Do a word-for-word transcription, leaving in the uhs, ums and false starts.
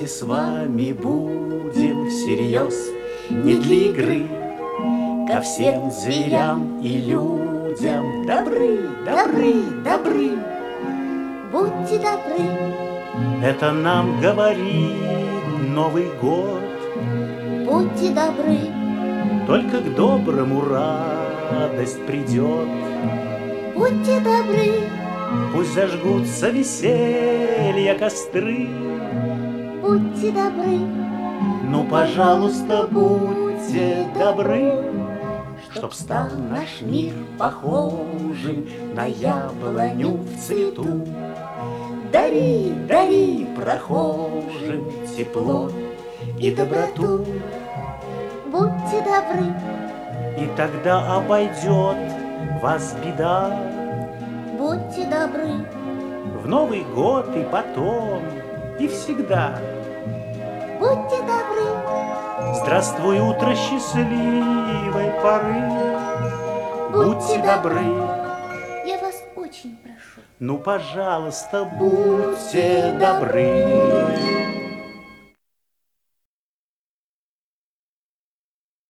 Давайте с вами будем всерьез, не для игры, ко всем зверям и людям добры, добры, добры. Будьте добры. Это нам говорит Новый год. Будьте добры. Только к доброму радость придет. Будьте добры. Пусть зажгутся веселья костры. Будьте добры. Ну, пожалуйста, будьте добры, чтоб стал наш мир похожим на яблоню в цвету. Дари, дари прохожим тепло и доброту. Будьте добры. И тогда обойдет вас беда. Будьте добры. В Новый год и потом, и всегда. Будьте добры. Здравствуй, утро счастливой поры. Будьте добры. Я вас очень прошу. Ну, пожалуйста, будьте добры.